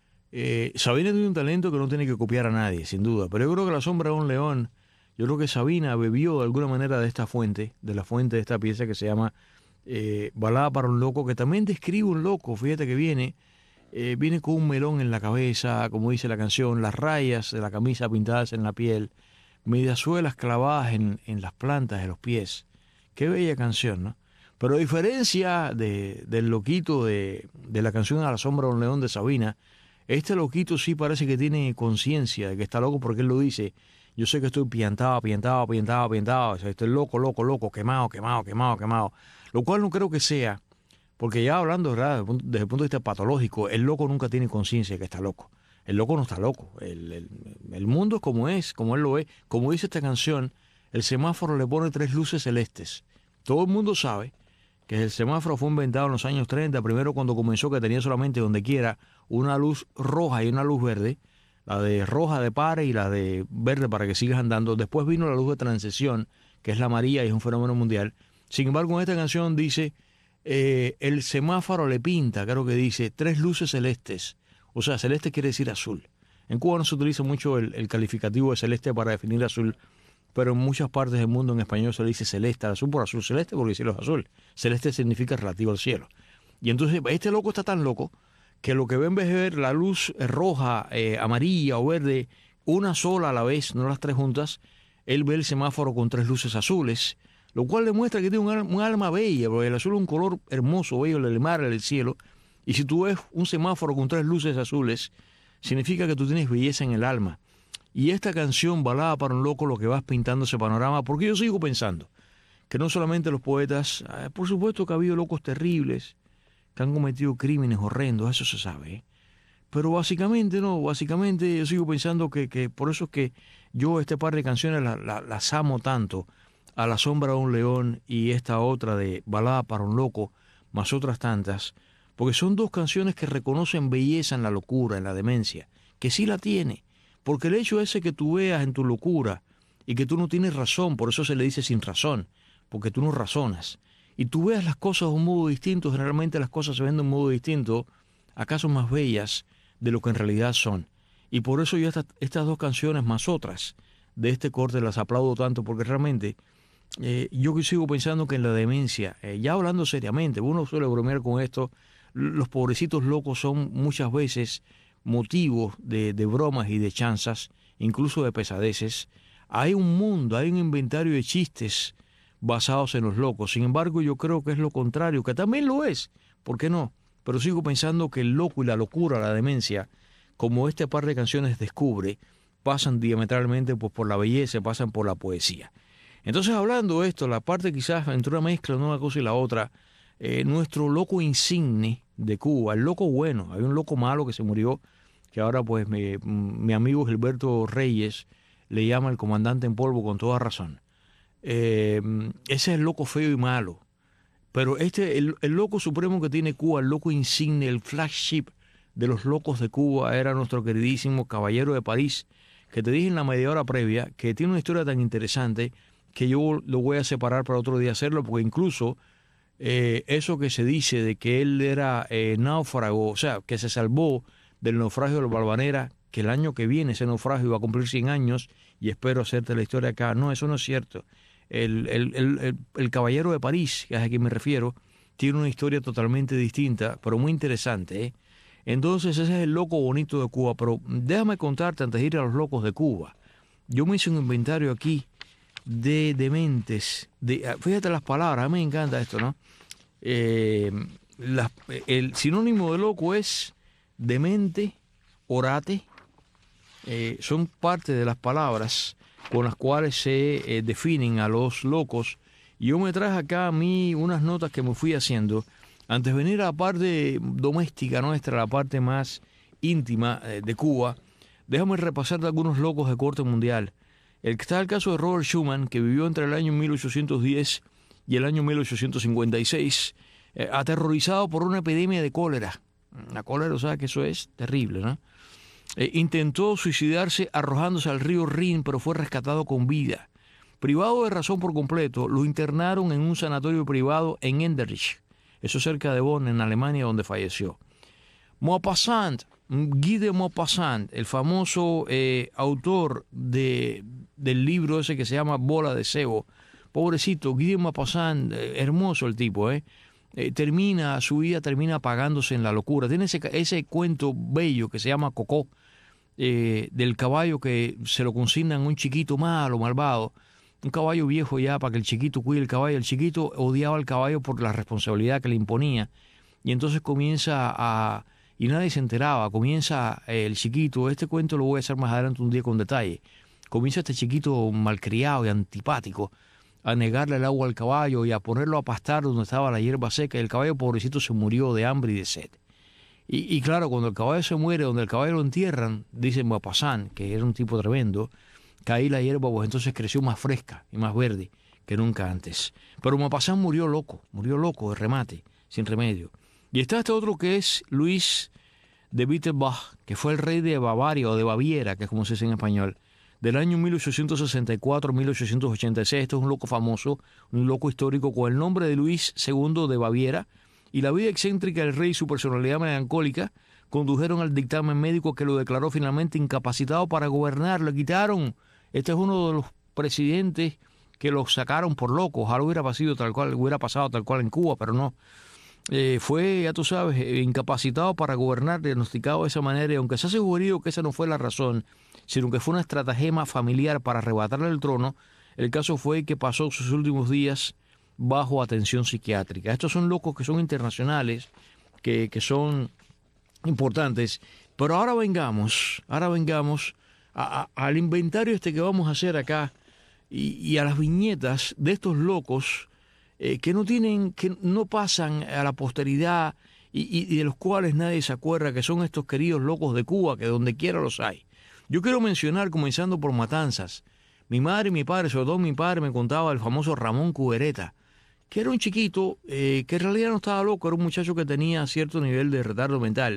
eh, Sabina tiene un talento que no tiene que copiar a nadie, sin duda, pero yo creo que A la sombra de un león, yo creo que Sabina bebió de alguna manera de esta fuente, de la fuente de esta pieza que se llama eh, Balada para un loco, que también describe un loco, fíjate que viene, eh, viene con un melón en la cabeza, como dice la canción, las rayas de la camisa pintadas en la piel, mediasuelas clavadas en, en las plantas de los pies. Qué bella canción, ¿no? Pero a diferencia de, del loquito de, de la canción A la sombra de un león de Sabina, este loquito sí parece que tiene conciencia de que está loco, porque él lo dice: yo sé que estoy piantado, piantado, piantado, piantado, o sea, estoy loco, loco, loco, quemado, quemado, quemado, quemado. Lo cual no creo que sea, porque ya hablando, ¿verdad?, desde el punto de vista patológico, el loco nunca tiene conciencia de que está loco. El loco no está loco. El, el, el mundo es como es, como él lo ve. Como dice esta canción, el semáforo le pone tres luces celestes. Todo el mundo sabe que el semáforo fue inventado en los años treinta, primero cuando comenzó, que tenía solamente donde quiera una luz roja y una luz verde, la de roja de pare y la de verde para que sigas andando. Después vino la luz de transición, que es la amarilla y es un fenómeno mundial. Sin embargo, en esta canción dice, eh, el semáforo le pinta, creo que dice, tres luces celestes. O sea, celeste quiere decir azul. En Cuba no se utiliza mucho el, el calificativo de celeste para definir azul, pero en muchas partes del mundo en español se le dice celeste, azul por azul celeste, porque el cielo es azul. Celeste significa relativo al cielo. Y entonces este loco está tan loco que lo que ve en vez de ver la luz roja, eh, amarilla o verde, una sola a la vez, no las tres juntas, él ve el semáforo con tres luces azules, lo cual demuestra que tiene un, un alma bella, porque el azul es un color hermoso, bello, el mar, el cielo. Y si tú ves un semáforo con tres luces azules, significa que tú tienes belleza en el alma. Y esta canción, Balada para un loco, lo que vas pintando ese panorama, porque yo sigo pensando que no solamente los poetas, eh, por supuesto que ha habido locos terribles, que han cometido crímenes horrendos, eso se sabe, ¿eh? Pero básicamente no, básicamente yo sigo pensando que, que por eso es que yo este par de canciones la, la, las amo tanto, A la sombra de un león y esta otra de Balada para un loco, más otras tantas, porque son dos canciones que reconocen belleza en la locura, en la demencia, que sí la tiene, porque el hecho ese que tú veas en tu locura y que tú no tienes razón, por eso se le dice sin razón, porque tú no razonas, y tú veas las cosas de un modo distinto, generalmente las cosas se ven de un modo distinto, acaso más bellas de lo que en realidad son. Y por eso yo estas, estas dos canciones más otras de este corte las aplaudo tanto, porque realmente eh, yo sigo pensando que en la demencia, eh, ya hablando seriamente, uno suele bromear con esto, los pobrecitos locos son muchas veces motivos de, de bromas y de chanzas, incluso de pesadeces. Hay un mundo, hay un inventario de chistes basados en los locos. Sin embargo, yo creo que es lo contrario, que también lo es, ¿por qué no? Pero sigo pensando que el loco y la locura, la demencia, como este par de canciones descubre, pasan diametralmente pues, por la belleza, pasan por la poesía. Entonces, hablando de esto, la parte quizás entre una mezcla de una cosa y la otra, eh, nuestro loco insigne de Cuba, el loco bueno, hay un loco malo que se murió, que ahora pues mi, mi amigo Gilberto Reyes le llama el comandante en polvo con toda razón. Eh, ese es el loco feo y malo. Pero este, el, el loco supremo que tiene Cuba, el loco insigne, el flagship de los locos de Cuba, era nuestro queridísimo Caballero de París, que te dije en la media hora previa, que tiene una historia tan interesante que yo lo voy a separar para otro día hacerlo, porque incluso eh, eso que se dice de que él era eh, náufrago, o sea, que se salvó del naufragio de la Balvanera, que el año que viene ese naufragio va a cumplir cien años, y espero hacerte la historia acá. No, eso no es cierto. El, el, el, el, el Caballero de París, que es a quien me refiero, tiene una historia totalmente distinta, pero muy interesante, ¿eh? Entonces ese es el loco bonito de Cuba. Pero déjame contarte antes de ir a los locos de Cuba. Yo me hice un inventario aquí de dementes. De, fíjate las palabras, a mí me encanta esto, ¿no? Eh, la, el sinónimo de loco es demente, orate. Eh, son parte de las palabras con las cuales se eh, definen a los locos. Y yo me traje acá a mí unas notas que me fui haciendo antes de venir a la parte doméstica nuestra, la parte más íntima eh, de Cuba. Déjame repasar de algunos locos de corte mundial. El, está el caso de Robert Schuman, que vivió entre el año mil ochocientos diez y el año mil ochocientos cincuenta y seis, eh, aterrorizado por una epidemia de cólera. La cólera, o sea que eso es terrible, ¿no? Eh, intentó suicidarse arrojándose al río Rin, pero fue rescatado con vida. Privado de razón por completo, lo internaron en un sanatorio privado en Enderich, eso cerca de Bonn, en Alemania, donde falleció. Maupassant, Guy de Maupassant, el famoso eh, autor de, del libro ese que se llama Bola de Cebo. Pobrecito, Guy de Maupassant, eh, hermoso el tipo, ¿eh? Eh, termina, su vida termina apagándose en la locura. Tiene ese, ese cuento bello que se llama Cocó, eh, del caballo que se lo consignan a un chiquito malo, malvado. Un caballo viejo ya para que el chiquito cuide el caballo. El chiquito odiaba al caballo por la responsabilidad que le imponía. Y entonces comienza a... Y nadie se enteraba. Comienza eh, el chiquito... Este cuento lo voy a hacer más adelante un día con detalle. Comienza este chiquito malcriado y antipático a negarle el agua al caballo y a ponerlo a pastar donde estaba la hierba seca. Y el caballo pobrecito se murió de hambre y de sed. Y, y claro, cuando el caballo se muere, donde el caballo lo entierran, dice Maupassant, que era un tipo tremendo, que ahí la hierba pues entonces creció más fresca y más verde que nunca antes. Pero Maupassant murió loco, murió loco de remate, sin remedio. Y está este otro que es Luis de Wittelsbach, que fue el rey de Bavaria o de Baviera, que es como se dice en español, del año mil ochocientos sesenta y cuatro a mil ochocientos ochenta y seis. Esto es un loco famoso, un loco histórico con el nombre de Luis segundo de Baviera, y la vida excéntrica del rey y su personalidad melancólica condujeron al dictamen médico que lo declaró finalmente incapacitado para gobernar. Le quitaron. Este es uno de los presidentes que lo sacaron por loco. Ojalá hubiera pasado tal cual, hubiera pasado tal cual en Cuba, pero no. Eh, fue, ya tú sabes, incapacitado para gobernar, diagnosticado de esa manera, y aunque se ha sugerido que esa no fue la razón, sino que fue una estratagema familiar para arrebatarle el trono, el caso fue que pasó sus últimos días bajo atención psiquiátrica. Estos son locos que son internacionales, que, que son importantes. Pero ahora vengamos, ahora vengamos a, a, al inventario este que vamos a hacer acá y, y a las viñetas de estos locos eh, que no tienen, que no pasan a la posteridad y, y, y de los cuales nadie se acuerda, que son estos queridos locos de Cuba, que donde quiera los hay. Yo quiero mencionar, comenzando por Matanzas, mi madre y mi padre, sobre todo mi padre, me contaba el famoso Ramón Cubereta, que era un chiquito eh, que en realidad no estaba loco, era un muchacho que tenía cierto nivel de retardo mental.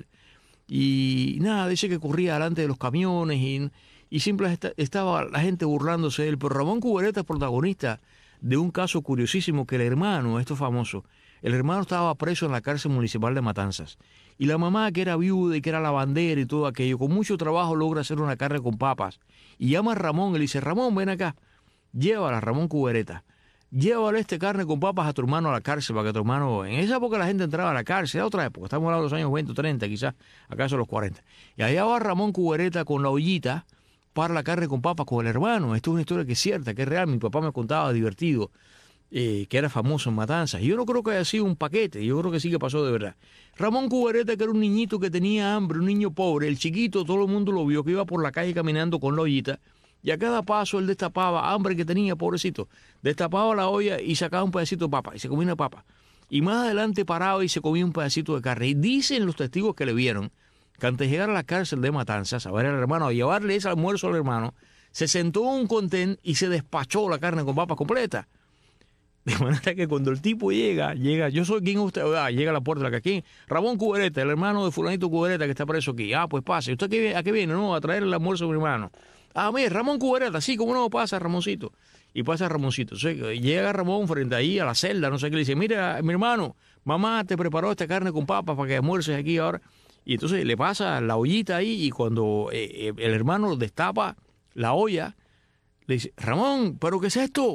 Y nada, dice que corría delante de los camiones y, y siempre est- estaba la gente burlándose de él. Pero Ramón Cubereta es protagonista de un caso curiosísimo, que el hermano, esto es famoso, el hermano estaba preso en la cárcel municipal de Matanzas. Y la mamá, que era viuda y que era lavandera y todo aquello, con mucho trabajo logra hacer una carne con papas. Y llama a Ramón y le dice: Ramón, ven acá, llévala, Ramón Cubereta. Llévale este carne con papas a tu hermano a la cárcel, para que tu hermano... En esa época la gente entraba a la cárcel, era otra época, estamos hablando de los años veinte, treinta, quizás, acaso los cuarenta. Y allá va Ramón Cubereta con la ollita para la carne con papas con el hermano. Esto es una historia que es cierta, que es real. Mi papá me contaba, divertido, eh, que era famoso en Matanzas. Y yo no creo que haya sido un paquete, yo creo que sí que pasó de verdad. Ramón Cubereta, que era un niñito que tenía hambre, un niño pobre, el chiquito, todo el mundo lo vio, que iba por la calle caminando con la ollita, y a cada paso él destapaba, hambre que tenía, pobrecito, destapaba la olla y sacaba un pedacito de papa, y se comía una papa. Y más adelante paraba y se comía un pedacito de carne. Y dicen los testigos que le vieron que antes de llegar a la cárcel de Matanzas, a ver al hermano, a llevarle ese almuerzo al hermano, se sentó en un contén y se despachó la carne con papas completa. De manera que cuando el tipo llega, llega, yo soy quien usted, ah, llega a la puerta de la aquí, Ramón Cubereta, el hermano de fulanito Cubereta que está preso aquí. Ah, pues pase. ¿Usted a qué, a qué viene? No, a traer el almuerzo a mi hermano. Ah, mire, Ramón Cubereta, sí, ¿cómo no pasa, Ramoncito? Y pasa Ramoncito. O sea, llega Ramón frente ahí a la celda, no sé qué, le dice: mira, mi hermano, mamá te preparó esta carne con papas para que almuerces aquí ahora. Y entonces le pasa la ollita ahí, y cuando eh, el hermano destapa la olla, le dice: Ramón, ¿pero qué es esto?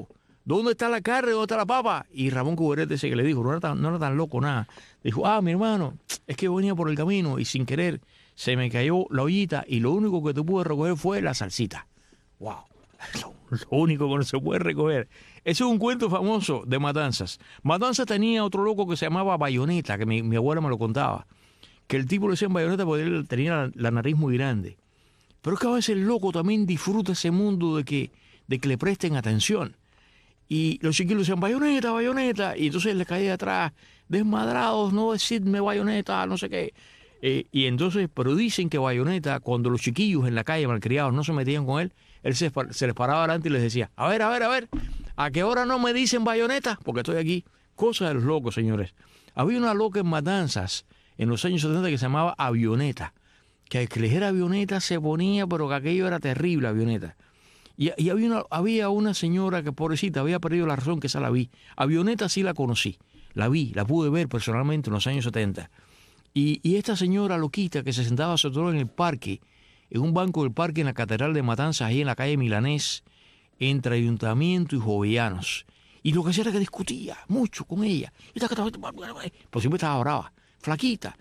¿dónde está la carne? ¿Dónde está la papa? Y Ramón Cuberete ese que le dijo, no era tan, no era tan loco nada. Dijo, ah, mi hermano, es que venía por el camino y sin querer se me cayó la ollita y lo único que te pude recoger fue la salsita. ¡Wow! Lo, lo único que no se puede recoger. Ese es un cuento famoso de Matanzas. Matanzas tenía otro loco que se llamaba Bayoneta, que mi, mi abuela me lo contaba. Que el tipo le decían Bayoneta porque él tenía la, la nariz muy grande. Pero es que a veces el loco también disfruta ese mundo de que, de que le presten atención. Y los chiquillos decían, Bayoneta, Bayoneta. Y entonces le caía atrás, desmadrados, no decidme Bayoneta, no sé qué. Eh, y entonces, pero dicen que Bayoneta, cuando los chiquillos en la calle malcriados no se metían con él, él se, se les paraba adelante y les decía, a ver, a ver, a ver, ¿a qué hora no me dicen Bayoneta? Porque estoy aquí. Cosa de los locos, señores. Había una loca en Matanzas en los años setenta que se llamaba Avioneta. Que al que le dijera Avioneta se ponía, pero que aquello era terrible, Avioneta. Y, y había, una, había una señora que, pobrecita, había perdido la razón, que esa la vi. Avioneta sí la conocí, la vi, la pude ver personalmente en los años setenta. Y, y esta señora loquita que se sentaba sobre todo en el parque, en un banco del parque en la Catedral de Matanzas, ahí en la calle Milanés, entre Ayuntamiento y Jovellanos. Y lo que hacía era que discutía mucho con ella. Pues siempre estaba brava, flaquita,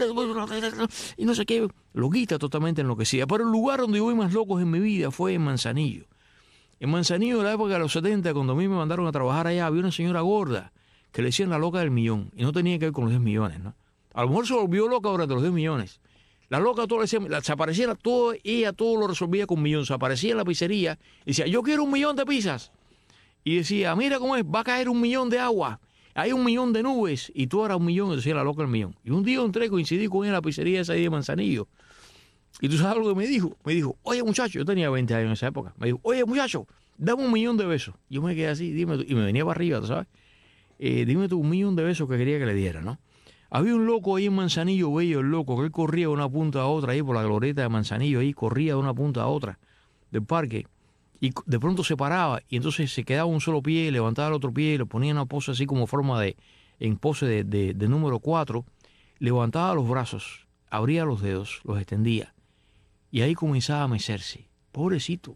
y no sé qué, loquita, totalmente enloquecida. Pero el lugar donde yo vi más locos en mi vida fue en Manzanillo. En Manzanillo, en la época de los setenta, cuando a mí me mandaron a trabajar allá, había una señora gorda que le decían la loca del millón, y no tenía que ver con los diez millones, ¿no? A lo mejor se volvió loca durante los diez millones. La loca todo le decía, se aparecía todo, ella todo lo resolvía con un millón. Se aparecía en la pizzería y decía, yo quiero un millón de pizzas. Y decía, mira cómo es, va a caer un millón de agua, hay un millón de nubes, y tú eras un millón, y decía la loca el millón. Y un día entré, coincidí con ella en la pizzería esa ahí de Manzanillo. Y tú sabes algo que me dijo, me dijo, oye muchacho, yo tenía veinte años en esa época, me dijo, oye muchacho, dame un millón de besos. Yo me quedé así, dime tú, y me venía para arriba, ¿tú sabes? Eh, dime tú un millón de besos que quería que le diera, ¿no? Había un loco ahí en Manzanillo, bello el loco, que él corría de una punta a otra, ahí por la glorieta de Manzanillo, ahí corría de una punta a otra del parque, y de pronto se paraba, y entonces se quedaba un solo pie, levantaba el otro pie, y le ponía una pose así como forma de, en pose de, de, de número cuatro, levantaba los brazos, abría los dedos, los extendía, y ahí comenzaba a mecerse. Pobrecito,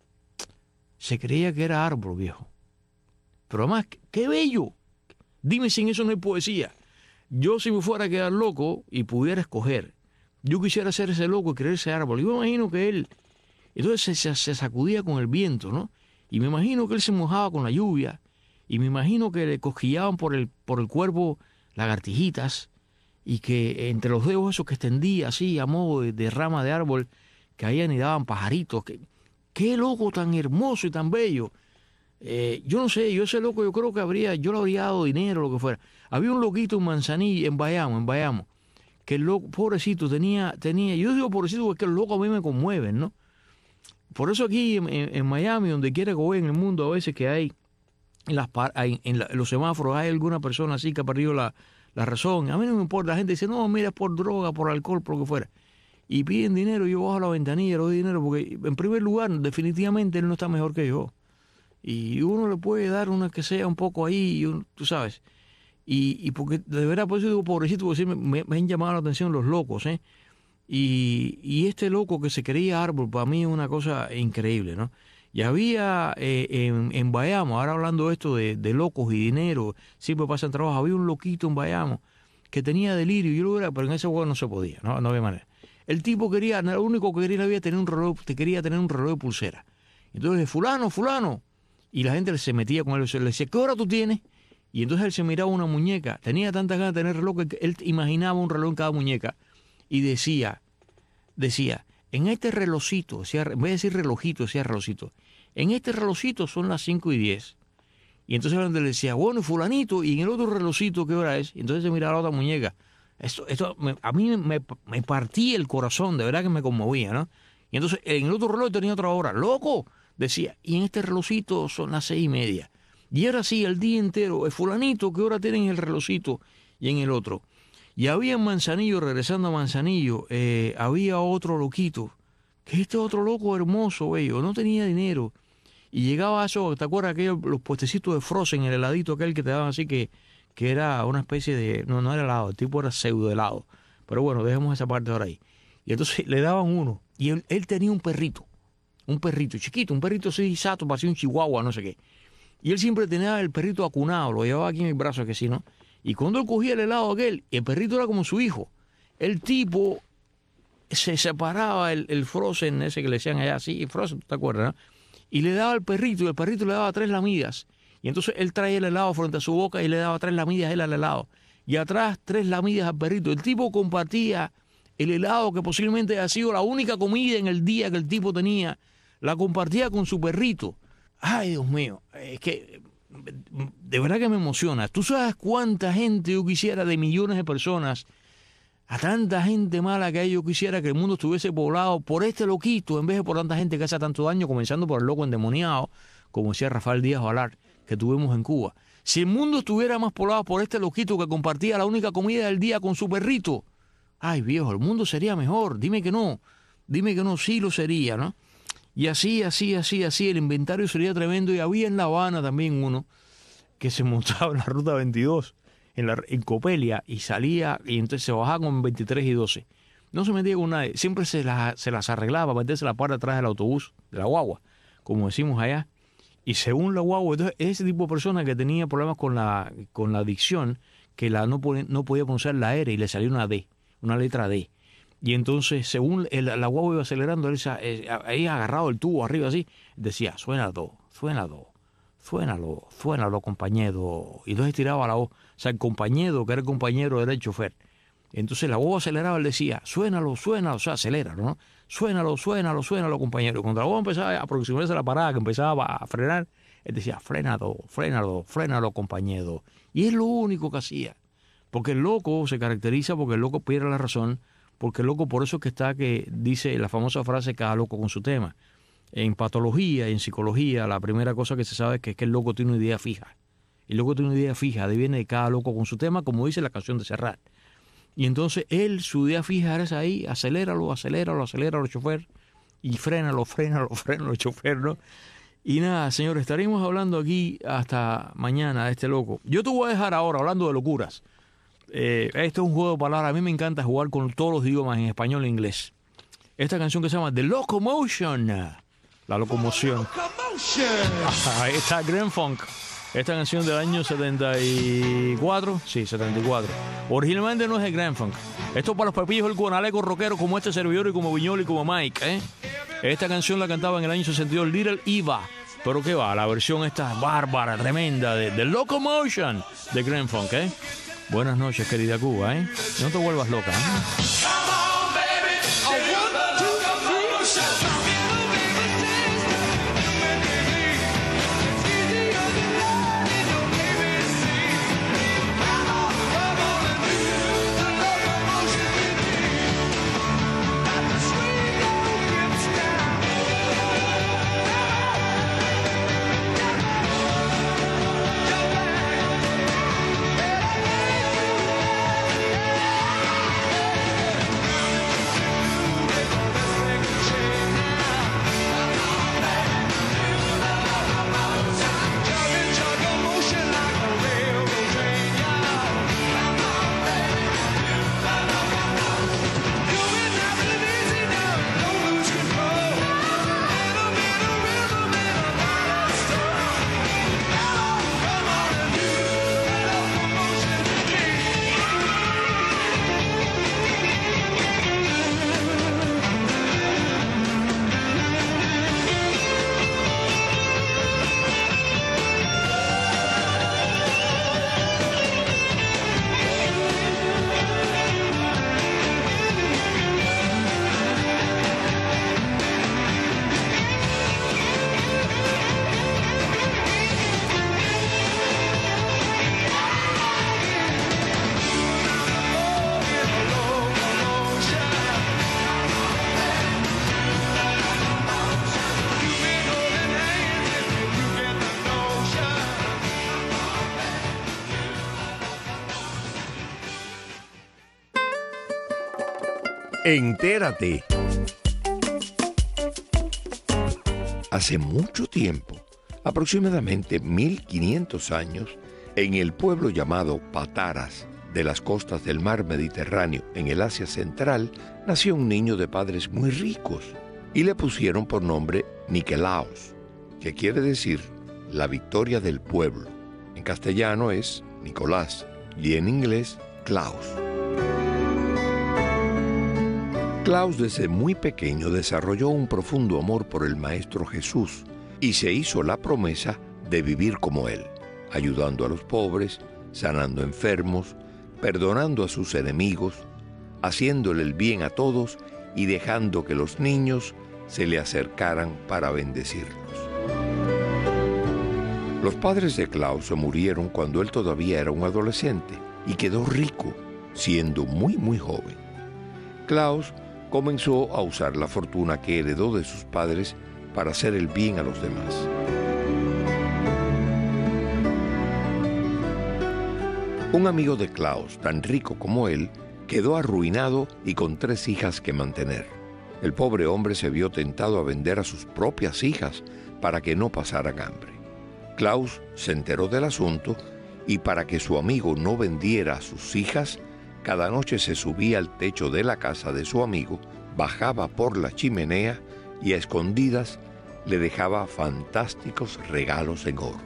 se creía que era árbol, viejo. Pero además, qué bello. Dime si en eso no hay poesía. Yo si me fuera a quedar loco y pudiera escoger, yo quisiera ser ese loco y creer ese árbol. Y me imagino que él, entonces se, se sacudía con el viento, ¿no? Y me imagino que él se mojaba con la lluvia. Y me imagino que le cosquillaban por el, por el cuerpo lagartijitas. Y que entre los dedos esos que extendía así a modo de, de rama de árbol, caían y daban pajaritos. Qué, qué loco tan hermoso y tan bello. Eh, yo no sé, yo ese loco yo creo que habría, yo le habría dado dinero o lo que fuera. Había un loquito en Manzanillo, en Bayamo, en Bayamo, que el loco, pobrecito, tenía, tenía, yo digo pobrecito porque los locos a mí me conmueven, ¿no? Por eso aquí en, en, en Miami, donde quiera que voy en el mundo, a veces que hay en, las, hay, en, la, en los semáforos, hay alguna persona así que ha perdido la, la razón. A mí no me importa, la gente dice, no, mira, es por droga, por alcohol, por lo que fuera. Y piden dinero, yo bajo la ventanilla, le doy dinero, porque en primer lugar, definitivamente él no está mejor que yo. Y uno le puede dar una que sea un poco ahí, uno, tú sabes. Y, y porque de verdad, por eso digo pobrecito, porque me, me, me han llamado la atención los locos, ¿eh? Y, y este loco que se creía árbol, para mí es una cosa increíble, ¿no? Y había eh, en, en Bayamo, ahora hablando de esto de, de locos y dinero, siempre pasan trabajo, había un loquito en Bayamo que tenía delirio, yo lo era, pero en ese juego no se podía, no, no había manera. El tipo quería, lo único que quería era tener un reloj, te quería tener un reloj de pulsera. Entonces, fulano, fulano. Y la gente se metía con él, le decía, ¿qué hora tú tienes? Y entonces él se miraba una muñeca. Tenía tantas ganas de tener reloj que él imaginaba un reloj en cada muñeca. Y decía, decía, en este relojito, decía, en vez de decir relojito, decía relojito, en este relojito son las cinco y diez. Y entonces le decía, bueno, fulanito, y en el otro relojito, ¿qué hora es? Y entonces se miraba la otra muñeca. Esto, esto me, a mí me, me partía el corazón, de verdad que me conmovía, ¿no? Y entonces en el otro reloj tenía otra hora. ¡Loco! Decía, y en este relojito son las seis y media. Y era así el día entero. El fulanito, ¿qué hora tienen el relojito? Y en el otro. Y había en Manzanillo, regresando a Manzanillo, eh, había otro loquito. Que este otro loco hermoso, bello, no tenía dinero. Y llegaba a eso, ¿te acuerdas aquellos, los puestecitos de Frozen, el heladito aquel que te daban así que, que era una especie de, no, no era helado, el tipo era pseudo helado. Pero bueno, dejemos esa parte ahora ahí. Y entonces le daban uno. Y él, él tenía un perrito. Un perrito chiquito, un perrito así sato, parecía un chihuahua, no sé qué. Y él siempre tenía el perrito acunado, lo llevaba aquí en el brazo, que sí, ¿no? Y cuando él cogía el helado aquel, el perrito era como su hijo. El tipo se separaba el, el Frozen, ese que le decían allá, sí, Frozen, ¿te acuerdas, no? Y le daba al perrito, y el perrito le daba tres lamidas. Y entonces él traía el helado frente a su boca y le daba tres lamidas a él al helado. Y atrás tres lamidas al perrito. El tipo compartía el helado, que posiblemente haya sido la única comida en el día que el tipo tenía, la compartía con su perrito. Ay, Dios mío, es que de verdad que me emociona. Tú sabes cuánta gente yo quisiera, de millones de personas, a tanta gente mala que hay, yo quisiera que el mundo estuviese poblado por este loquito, en vez de por tanta gente que hace tanto daño, comenzando por el loco endemoniado, como decía Rafael Díaz Valar, que tuvimos en Cuba. Si el mundo estuviera más poblado por este loquito que compartía la única comida del día con su perrito, ay, viejo, el mundo sería mejor. Dime que no, dime que no, sí lo sería, ¿no? Y así, así, así, así, el inventario sería tremendo. Y había en La Habana también uno que se montaba en la ruta veintidós, en, la, en Copelia, y salía, y entonces se bajaba con veintitrés y doce. No se metía con nadie, siempre se, la, se las arreglaba para meterse la parte atrás del autobús, de la guagua, como decimos allá. Y según la guagua, entonces ese tipo de persona que tenía problemas con la, con la adicción, que la, no, no podía pronunciar la R y le salió una D, una letra D. Y entonces, según el, la guagua iba acelerando, él eh, ahí agarrado el tubo arriba así, decía, suénalo, suénalo, suénalo, suénalo, compañero. Y entonces tiraba la voz. O sea, el compañero, que era el compañero, era el chofer. Entonces la guagua aceleraba, él decía, suénalo, suénalo, o sea, acelera, ¿no? Suénalo, suénalo, suénalo, compañero. Y cuando la guagua empezaba a aproximarse a la parada, que empezaba a frenar, él decía, frénalo, frénalo, frénalo, compañero. Y es lo único que hacía. Porque el loco se caracteriza porque el loco pierde la razón. Porque el loco, por eso es que está, que dice la famosa frase, cada loco con su tema. En patología y en psicología, la primera cosa que se sabe es que, es que el loco tiene una idea fija. El loco tiene una idea fija, de viene de cada loco con su tema, como dice la canción de Serrat. Y entonces él, su idea fija es ahí, aceléralo, aceléralo, aceléralo, chofer, y frénalo, frénalo, frénalo, chofer, ¿no? Y nada, señores, estaremos hablando aquí hasta mañana de este loco. Yo te voy a dejar ahora, hablando de locuras. Eh, este es un juego de palabras. A mí me encanta jugar con todos los idiomas, en español e inglés. Esta canción que se llama The Locomotion, la locomoción. Ahí está Grand Funk. Esta canción del año setenta y cuatro. Sí, setenta y cuatro. Originalmente no es el Grand Funk. Esto para los papillos del guanaleco rockero como este servidor y como Viñol y como Mike, ¿eh? Esta canción la cantaba en el año sesenta y dos Little Eva. Pero qué va, la versión esta bárbara, tremenda de The Locomotion de Grand Funk, ¿eh? Buenas noches, querida Cuba, ¿eh? No te vuelvas loca, ¿eh? Entérate. Hace mucho tiempo, aproximadamente mil quinientos años, en el pueblo llamado Pataras, de las costas del mar Mediterráneo, en el Asia Central, nació un niño de padres muy ricos y le pusieron por nombre Nikolaos, que quiere decir la victoria del pueblo. En castellano es Nicolás y en inglés Klaus. Klaus desde muy pequeño desarrolló un profundo amor por el Maestro Jesús y se hizo la promesa de vivir como él, ayudando a los pobres, sanando enfermos, perdonando a sus enemigos, haciéndole el bien a todos y dejando que los niños se le acercaran para bendecirlos. Los padres de Klaus se murieron cuando él todavía era un adolescente y quedó rico, siendo muy muy joven. Klaus comenzó a usar la fortuna que heredó de sus padres para hacer el bien a los demás. Un amigo de Klaus, tan rico como él, quedó arruinado y con tres hijas que mantener. El pobre hombre se vio tentado a vender a sus propias hijas para que no pasaran hambre. Klaus se enteró del asunto y para que su amigo no vendiera a sus hijas, cada noche se subía al techo de la casa de su amigo, bajaba por la chimenea y a escondidas le dejaba fantásticos regalos en oro.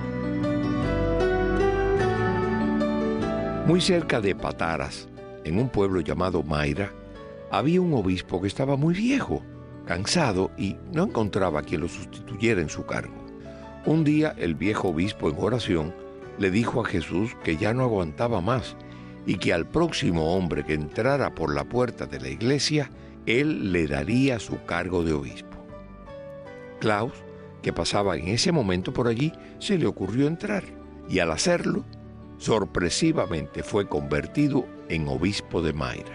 Muy cerca de Pataras, en un pueblo llamado Mayra, había un obispo que estaba muy viejo, cansado y no encontraba quien lo sustituyera en su cargo. Un día el viejo obispo en oración le dijo a Jesús que ya no aguantaba más y que al próximo hombre que entrara por la puerta de la iglesia, él le daría su cargo de obispo. Klaus, que pasaba en ese momento por allí, se le ocurrió entrar y al hacerlo, sorpresivamente fue convertido en obispo de Mayra.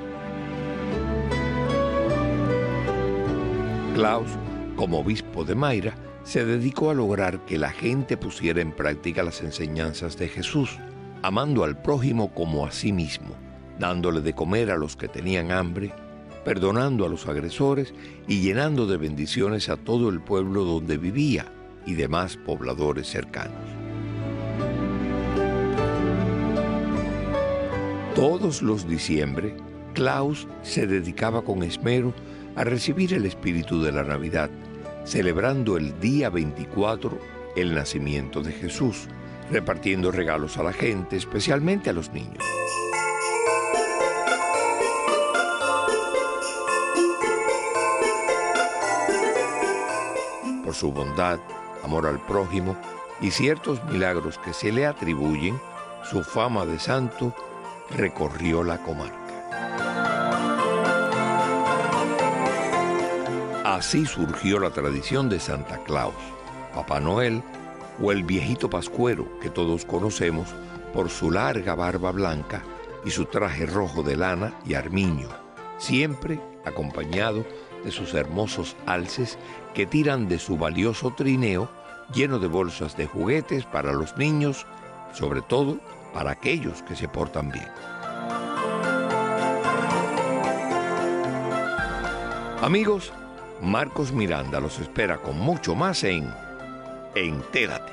Klaus, como obispo de Mayra, se dedicó a lograr que la gente pusiera en práctica las enseñanzas de Jesús, amando al prójimo como a sí mismo, dándole de comer a los que tenían hambre, perdonando a los agresores y llenando de bendiciones a todo el pueblo donde vivía y demás pobladores cercanos. Todos los diciembre, Klaus se dedicaba con esmero a recibir el espíritu de la Navidad, celebrando el día veinticuatro el nacimiento de Jesús, repartiendo regalos a la gente, especialmente a los niños. Por su bondad, amor al prójimo y ciertos milagros que se le atribuyen, su fama de santo recorrió la comarca. Así surgió la tradición de Santa Claus, Papá Noel o el viejito pascuero que todos conocemos por su larga barba blanca y su traje rojo de lana y armiño, siempre acompañado de sus hermosos alces que tiran de su valioso trineo lleno de bolsas de juguetes para los niños, sobre todo para aquellos que se portan bien. Amigos, Marcos Miranda los espera con mucho más en Entérate.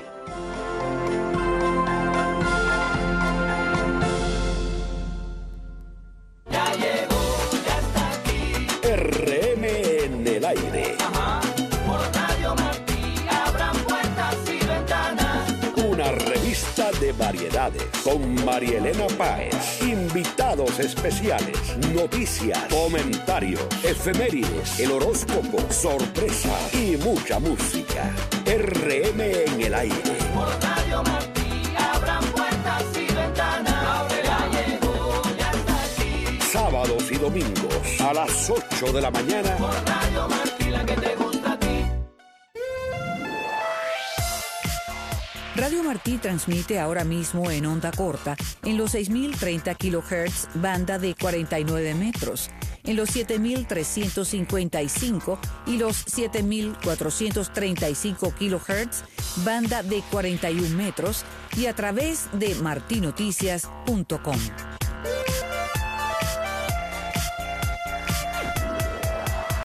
Ya llegó, ya está aquí. R M en el aire. Ajá. Por Radio Martí abran puertas y ventanas. Una revista de variedades con María Elena Páez. Invitados especiales, noticias, comentarios, efemérides, el horóscopo, sorpresas y mucha música. R M en el aire. Por Radio Martí abran puertas y ventanas. Ya llegó, ya está aquí. Sábados y domingos a las ocho de la mañana. Por Radio Martí, la que te gusta a ti. Radio Martí transmite ahora mismo en onda corta en los seis mil treinta kilohertz, banda de cuarenta y nueve metros, en los siete mil trescientos cincuenta y cinco y los siete mil cuatrocientos treinta y cinco kilohertz, banda de cuarenta y un metros, y a través de martinoticias punto com.